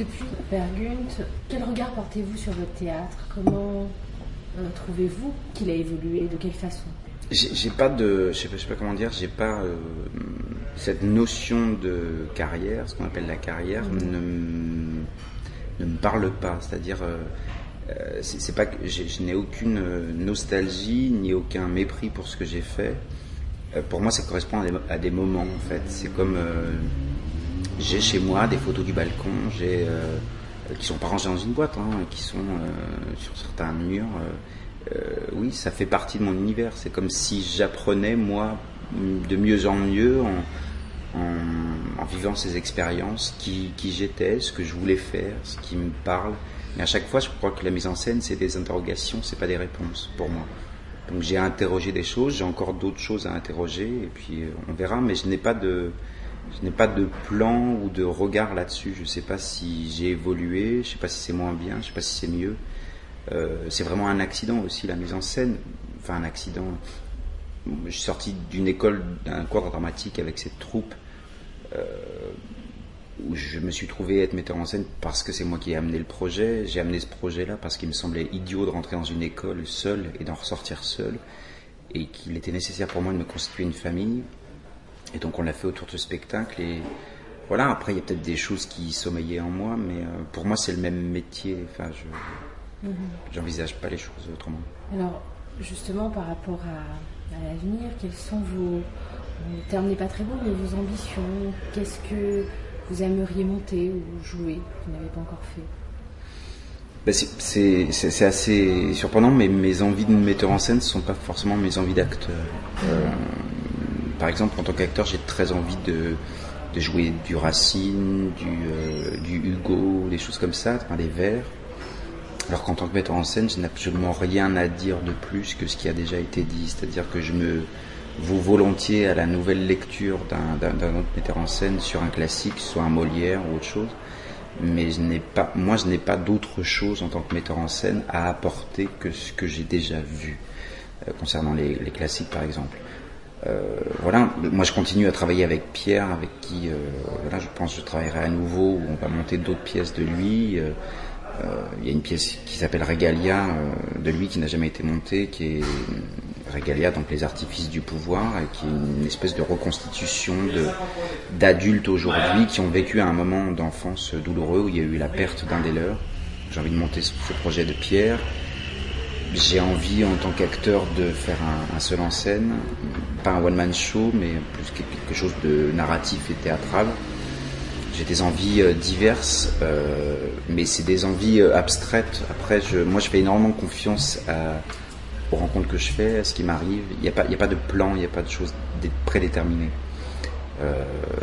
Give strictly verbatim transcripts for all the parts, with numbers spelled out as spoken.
Depuis Per Gynt, quel regard portez-vous sur votre théâtre? Comment euh, trouvez-vous qu'il a évolué? De quelle façon? J'ai, j'ai pas de, je sais pas, je sais pas comment dire, j'ai pas euh, cette notion de carrière, ce qu'on appelle la carrière, mmh. ne, m- ne me parle pas. C'est-à-dire, euh, c'est, c'est pas que j'ai, je n'ai aucune nostalgie ni aucun mépris pour ce que j'ai fait. Euh, pour moi, ça correspond à des, à des moments en fait. C'est comme euh, j'ai chez moi des photos du balcon, j'ai euh, qui sont pas rangées dans une boîte, hein, qui sont euh, sur certains murs. Euh, euh, oui, ça fait partie de mon univers. C'est comme si j'apprenais moi de mieux en mieux en, en, en vivant ces expériences, qui, qui j'étais, ce que je voulais faire, ce qui me parle. Mais à chaque fois, je crois que la mise en scène, c'est des interrogations, c'est pas des réponses pour moi. Donc j'ai interrogé des choses, j'ai encore d'autres choses à interroger, et puis on verra. Mais je n'ai pas de Je n'ai pas de plan ou de regard là-dessus. Je ne sais pas si j'ai évolué, je ne sais pas si c'est moins bien, je ne sais pas si c'est mieux. Euh, c'est vraiment un accident aussi, la mise en scène. Enfin, un accident. Je suis sorti d'une école, d'un cours dramatique avec cette troupe euh, où je me suis trouvé être metteur en scène parce que c'est moi qui ai amené le projet. J'ai amené ce projet-là parce qu'il me semblait idiot de rentrer dans une école seul et d'en ressortir seul, et qu'il était nécessaire pour moi de me constituer une famille. Et donc on l'a fait autour de ce spectacle, et voilà, après il y a peut-être des choses qui sommeillaient en moi, mais euh, pour moi c'est le même métier, enfin je mm-hmm. j'envisage pas les choses autrement. Alors justement par rapport à, à l'avenir, quels sont vos, le terme n'est pas très beau, mais vos ambitions? Qu'est-ce que vous aimeriez monter ou jouer que vous n'avez pas encore fait? Ben c'est, c'est, c'est, c'est assez surprenant, mais mes envies de metteur en scène ne sont pas forcément mes envies d'acteur. Euh, Par exemple, en tant qu'acteur, j'ai très envie de, de jouer du Racine, du, euh, du Hugo, des choses comme ça, enfin, des vers. Alors qu'en tant que metteur en scène, je n'ai absolument rien à dire de plus que ce qui a déjà été dit. C'est-à-dire que je me voue volontiers à la nouvelle lecture d'un, d'un, d'un autre metteur en scène sur un classique, soit un Molière ou autre chose. Mais je n'ai pas, moi, je n'ai pas d'autre chose en tant que metteur en scène à apporter que ce que j'ai déjà vu, euh, concernant les, les classiques, par exemple. Euh, voilà, moi je continue à travailler avec Pierre, avec qui euh, voilà, je pense que je travaillerai à nouveau, où on va monter d'autres pièces de lui. Euh, euh, il y a une pièce qui s'appelle Régalia euh, de lui qui n'a jamais été montée, qui est Régalia, donc les artifices du pouvoir, et qui est une espèce de reconstitution de, d'adultes aujourd'hui qui ont vécu un moment d'enfance douloureux où il y a eu la perte d'un des leurs. J'ai envie de monter ce, ce projet de Pierre. J'ai envie en tant qu'acteur de faire un, un seul en scène, pas un one-man show, mais plus quelque chose de narratif et théâtral. J'ai des envies euh, diverses, euh, mais c'est des envies euh, abstraites. Après, je, moi je fais énormément confiance à, aux rencontres que je fais, à ce qui m'arrive. Il n'y a pas, il n'y a pas de plan, il n'y a pas de choses dé- prédéterminées. Euh,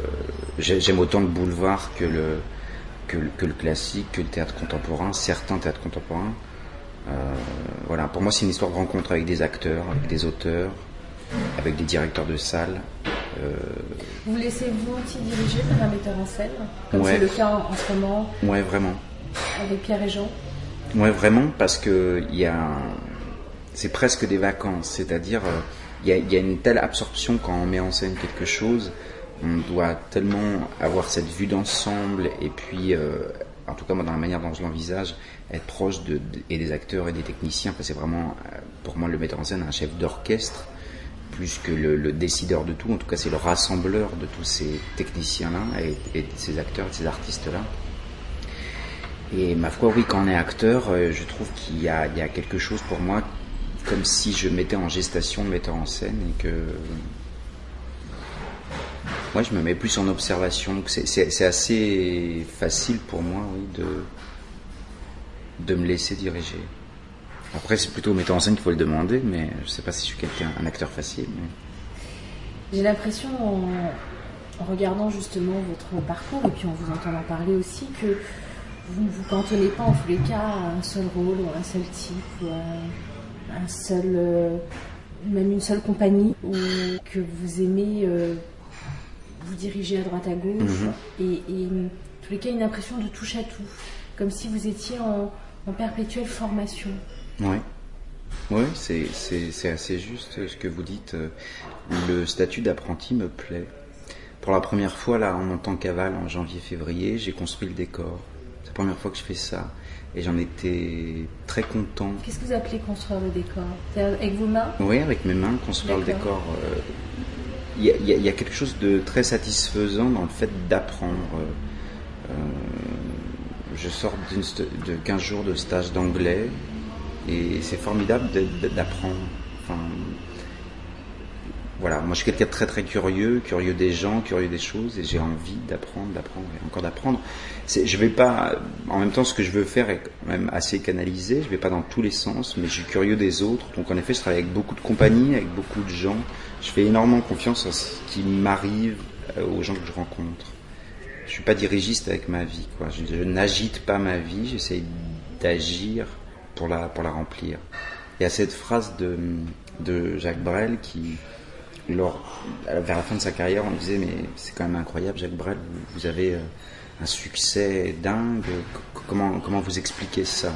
j'aime autant le boulevard que le, que, que le classique, que le théâtre contemporain, certains théâtres contemporains. Euh, voilà, pour moi c'est une histoire de rencontre avec des acteurs, avec des auteurs, avec des directeurs de salles. Euh... Vous laissez-vous aussi diriger par un metteur en scène, comme ouais. c'est le cas en, en ce moment? Ouais, vraiment. Avec Pierre et Jean? Ouais, vraiment, parce que il y a, c'est presque des vacances, c'est-à-dire il y a, il y a une telle absorption quand on met en scène quelque chose, on doit tellement avoir cette vue d'ensemble, et puis euh, en tout cas moi dans la manière dont je l'envisage, être proche de, de, et des acteurs et des techniciens. Enfin, c'est vraiment pour moi le metteur en scène un chef d'orchestre plus que le, le décideur de tout. En tout cas c'est le rassembleur de tous ces techniciens là et, et de ces acteurs et de ces artistes là. Et ma foi oui, quand on est acteur, euh, je trouve qu'il y a, il y a quelque chose pour moi comme si je mettais en gestation le metteur en scène, et que moi je me mets plus en observation. Donc c'est, c'est, c'est assez facile pour moi, oui, de de me laisser diriger. Après c'est plutôt au metteur en scène qu'il faut le demander, mais je sais pas si je suis quelqu'un, un acteur facile. Mais... J'ai l'impression en, en regardant justement votre parcours et puis en vous entendant parler aussi que vous ne vous cantonnez pas en tous les cas à un seul rôle ou à un seul type ou à un seul, euh, même une seule compagnie, ou que vous aimez euh, vous diriger à droite à gauche. Mm-hmm. et, et en tous les cas une impression de touche à tout, comme si vous étiez en en perpétuelle formation. Oui, oui, c'est, c'est, c'est assez juste ce que vous dites. Le statut d'apprenti me plaît. Pour la première fois, là, en montant cavale en janvier-février, j'ai construit le décor. C'est la première fois que je fais ça. Et j'en étais très content. Qu'est-ce que vous appelez construire le décor? C'est avec vos mains? Oui, avec mes mains, construire D'accord. le décor. Il euh, y, y, y a quelque chose de très satisfaisant dans le fait d'apprendre. Euh, je sors d'une de quinze jours de stage d'anglais et c'est formidable d'apprendre. Enfin, voilà, moi je suis quelqu'un de très très curieux, curieux des gens, curieux des choses, et j'ai envie d'apprendre, d'apprendre et encore d'apprendre. C'est, je vais pas, en même temps, ce que je veux faire est quand même assez canalisé. Je vais pas dans tous les sens, mais je suis curieux des autres. Donc en effet, je travaille avec beaucoup de compagnies, avec beaucoup de gens. Je fais énormément confiance à ce qui m'arrive, aux gens que je rencontre. Je suis pas dirigiste avec ma vie, quoi. Je, je n'agite pas ma vie, j'essaye d'agir pour la pour la remplir. Il y a cette phrase de de Jacques Brel qui Lors, vers la fin de sa carrière, on disait mais c'est quand même incroyable, Jacques Brel, vous, vous avez un succès dingue, comment, comment vous expliquez ça?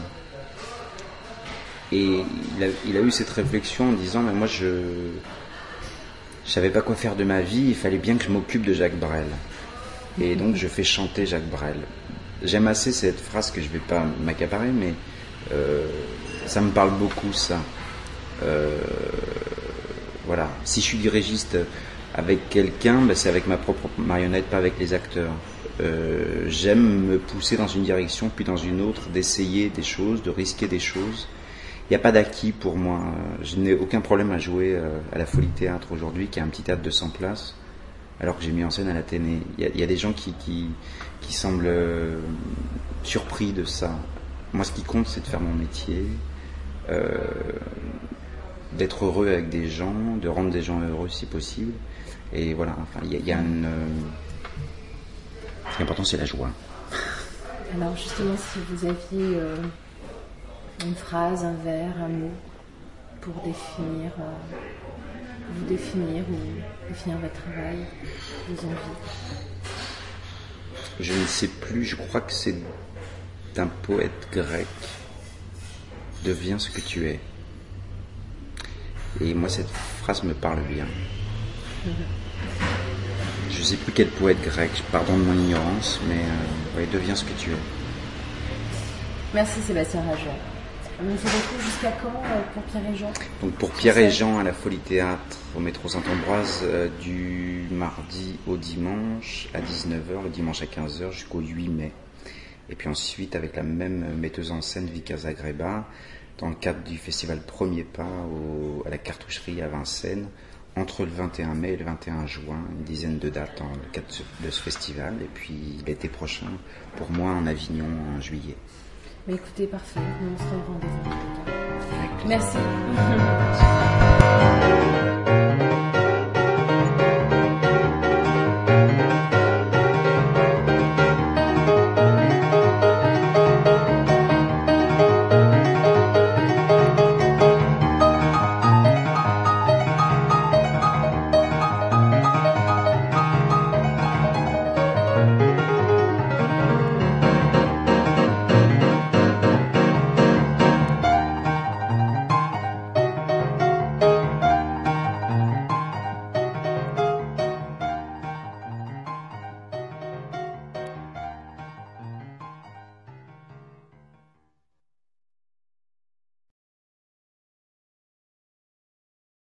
Et il a, il a eu cette réflexion en disant mais moi je je savais pas quoi faire de ma vie, il fallait bien que je m'occupe de Jacques Brel. Et donc je fais chanter Jacques Brel. J'aime assez cette phrase que je vais pas m'accaparer, mais euh, ça me parle beaucoup ça. Euh, Voilà. Si je suis dirigiste avec quelqu'un, ben c'est avec ma propre marionnette, pas avec les acteurs. Euh, j'aime me pousser dans une direction puis dans une autre, d'essayer des choses, de risquer des choses. Il n'y a pas d'acquis pour moi. Je n'ai aucun problème à jouer à la Folie Théâtre aujourd'hui, qui est un petit théâtre de cent places, alors que j'ai mis en scène à l'Athénée. Il y a, il y a des gens qui, qui, qui semblent euh, surpris de ça. Moi, ce qui compte, c'est de faire mon métier. Euh, d'être heureux avec des gens, de rendre des gens heureux si possible. Et voilà, enfin, il y, y a une... Euh... Ce qui est important, c'est la joie. Alors justement, si vous aviez euh, une phrase, un vers, un mot pour définir, euh, vous définir ou définir votre travail, vos envies. Je ne sais plus, je crois que c'est d'un poète grec. Deviens ce que tu es. Et moi, cette phrase me parle bien. Je ne sais plus quel poète grec, pardon de mon ignorance, mais euh, ouais, deviens ce que tu es. Merci Sébastien Rajon. On se retrouve jusqu'à quand euh, pour Pierre et Jean? Donc pour Pierre et Jean à la Folie Théâtre au métro Saint-Ambroise, euh, du mardi au dimanche à dix-neuf heures, le dimanche à quinze heures jusqu'au huit mai. Et puis ensuite avec la même metteuse en scène, Vika Zagreba, dans le cadre du festival Premier Pas au, à la Cartoucherie à Vincennes, entre le vingt et un mai et le vingt et un juin, une dizaine de dates dans le cadre de ce festival, et puis l'été prochain, pour moi, en Avignon, en juillet. Mais écoutez, parfait, nous on sera au rendez-vous. Merci. Merci.